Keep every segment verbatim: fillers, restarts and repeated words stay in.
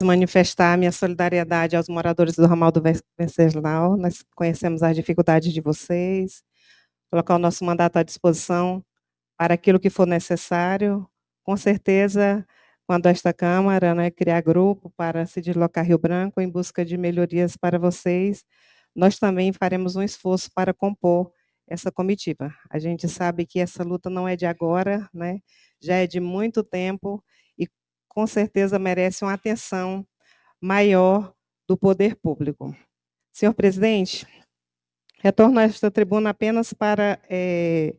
manifestar minha solidariedade aos moradores do ramal do Venceslau. Nós conhecemos as dificuldades de vocês, colocar o nosso mandato à disposição para aquilo que for necessário. Com certeza, quando esta Câmara, né, criar grupo para se deslocar a Rio Branco em busca de melhorias para vocês, nós também faremos um esforço para compor essa comitiva. A gente sabe que essa luta não é de agora, né, já é de muito tempo e, com certeza, merece uma atenção maior do poder público. Senhor presidente, retorno a esta tribuna apenas para é,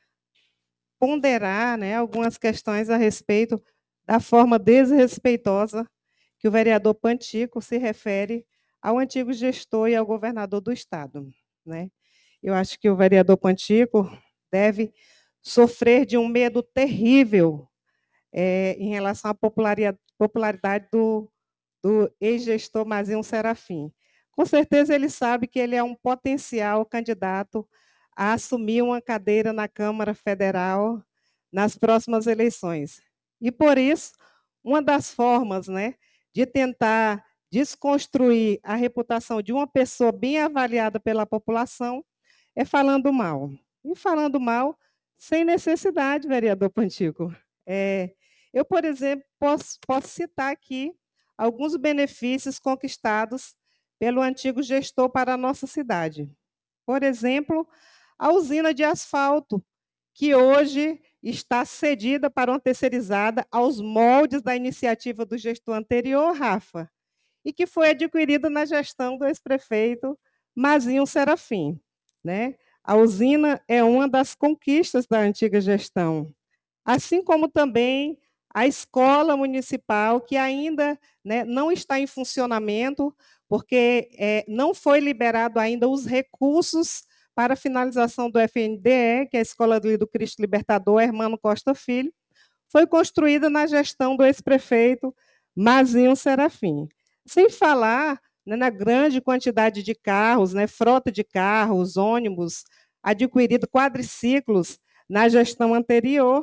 ponderar, né, algumas questões a respeito da forma desrespeitosa que o vereador Pantico se refere ao antigo gestor e ao governador do Estado, né? Eu acho que o vereador Pantico deve sofrer de um medo terrível é, em relação à popularidade do, do ex-gestor Mazinho Serafim. Com certeza ele sabe que ele é um potencial candidato a assumir uma cadeira na Câmara Federal nas próximas eleições. E, por isso, uma das formas, né, de tentar desconstruir a reputação de uma pessoa bem avaliada pela população é falando mal. E falando mal sem necessidade, vereador Pantico. É, eu, por exemplo, posso, posso citar aqui alguns benefícios conquistados pelo antigo gestor para a nossa cidade. Por exemplo, a usina de asfalto, que hoje está cedida para uma terceirizada aos moldes da iniciativa do gestor anterior, Rafa, e que foi adquirida na gestão do ex-prefeito Mazinho Serafim, né? A usina é uma das conquistas da antiga gestão, assim como também a escola municipal, que ainda, né, não está em funcionamento, porque é, não foi liberado ainda os recursos para a finalização do F N D E, que é a Escola do Cristo Libertador, Hermano Costa Filho, foi construída na gestão do ex-prefeito Mazinho Serafim. Sem falar, né, na grande quantidade de carros, né, frota de carros, ônibus, adquirido quadriciclos na gestão anterior,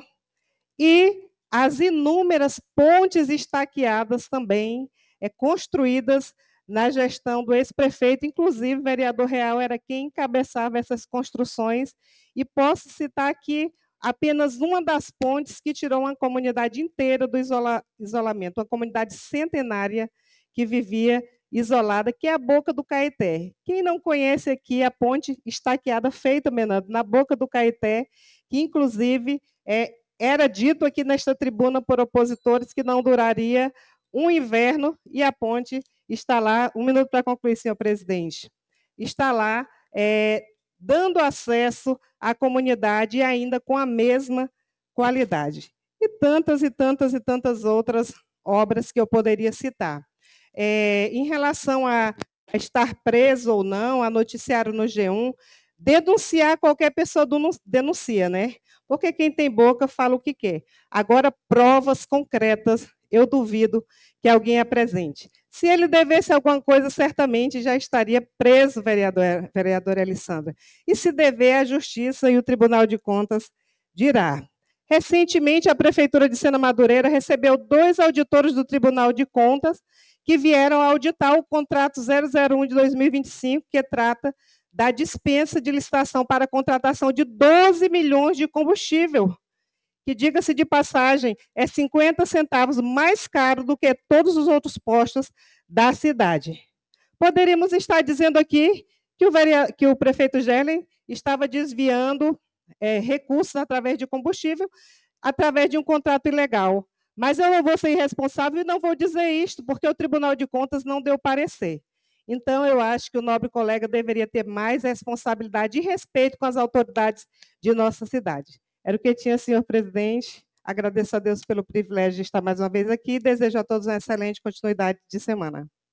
e as inúmeras pontes estaqueadas também é, construídas na gestão do ex-prefeito, inclusive o vereador Real era quem encabeçava essas construções, e posso citar aqui apenas uma das pontes que tirou uma comunidade inteira do isola isolamento, uma comunidade centenária que vivia isolada, que é a Boca do Caeté. Quem não conhece aqui a ponte estaqueada feita, Menando, na Boca do Caeté, que inclusive é, era dito aqui nesta tribuna por opositores que não duraria um inverno, e a ponte está lá, um minuto para concluir, senhor presidente, está lá é, dando acesso à comunidade e ainda com a mesma qualidade. E tantas e tantas e tantas outras obras que eu poderia citar. É, em relação a estar preso ou não, a noticiário no G um, denunciar qualquer pessoa denuncia, né? Porque quem tem boca fala o que quer. Agora, provas concretas, eu duvido que alguém apresente. Se ele devesse alguma coisa, certamente já estaria preso, vereador, vereadora Alessandra. E se dever, a Justiça e o Tribunal de Contas dirá. Recentemente, a Prefeitura de Sena Madureira recebeu dois auditores do Tribunal de Contas que vieram auditar o contrato zero zero um de dois mil e vinte e cinco, que trata da dispensa de licitação para a contratação de doze milhões de combustível, que, diga-se de passagem, é cinquenta centavos mais caro do que todos os outros postos da cidade. Poderíamos estar dizendo aqui que o, vereador, que o prefeito Gerlen estava desviando é, recursos através de combustível, através de um contrato ilegal. Mas eu não vou ser irresponsável e não vou dizer isto, porque o Tribunal de Contas não deu parecer. Então, eu acho que o nobre colega deveria ter mais responsabilidade e respeito com as autoridades de nossa cidade. Era o que tinha, senhor presidente. Agradeço a Deus pelo privilégio de estar mais uma vez aqui e desejo a todos uma excelente continuidade de semana.